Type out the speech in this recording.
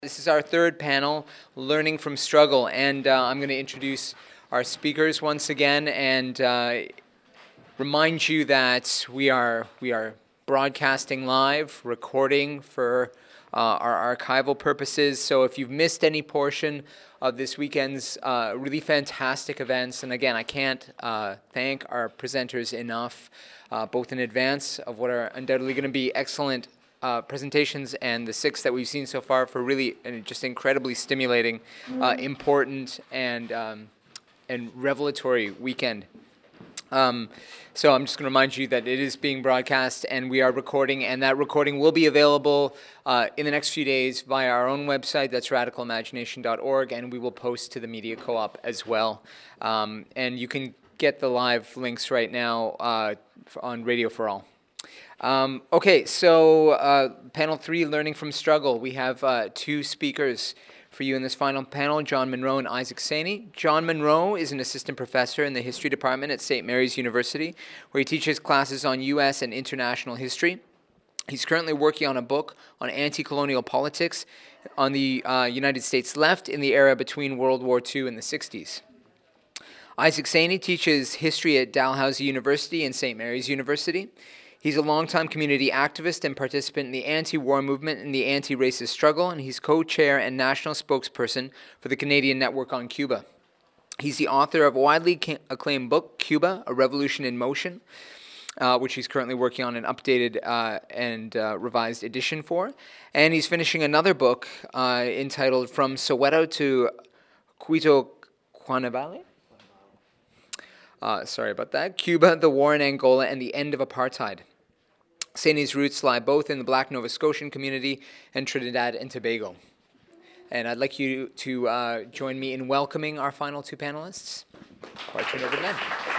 This is our third panel, Learning from Struggle, and I'm going to introduce our speakers once again and remind you that we are broadcasting live, recording for our archival purposes. So if you've missed any portion of this weekend's really fantastic events, and again, I can't thank our presenters enough, both in advance of what are undoubtedly going to be excellent presentations and the 6 that we've seen so far for really just incredibly stimulating, important, and revelatory weekend. So I'm just going to remind you that it is being broadcast and we are recording, and that recording will be available in the next few days via our own website, that's radicalimagination.org, and we will post to the Media Co-op as well. And you can get the live links right now on Radio for All. Okay, so panel 3, Learning from Struggle. We have 2 speakers for you in this final panel, John Munro and Isaac Saney. John Munro is an assistant professor in the history department at St. Mary's University, where he teaches classes on U.S. and international history. He's currently working on a book on anti-colonial politics on the United States left in the era between World War II and the 60s. Isaac Saney teaches history at Dalhousie University and St. Mary's University. He's a longtime community activist and participant in the anti-war movement and the anti-racist struggle, and he's co-chair and national spokesperson for the Canadian Network on Cuba. He's the author of a widely acclaimed book, Cuba, A Revolution in Motion, which he's currently working on an updated and revised edition for. And he's finishing another book entitled From Soweto to Cuito-Cuanavale? Sorry about that. Cuba, the War in Angola, and the End of Apartheid. Saney's roots lie both in the Black Nova Scotian community and Trinidad and Tobago. And I'd like you to join me in welcoming our final 2 panelists. Before I turn over to them.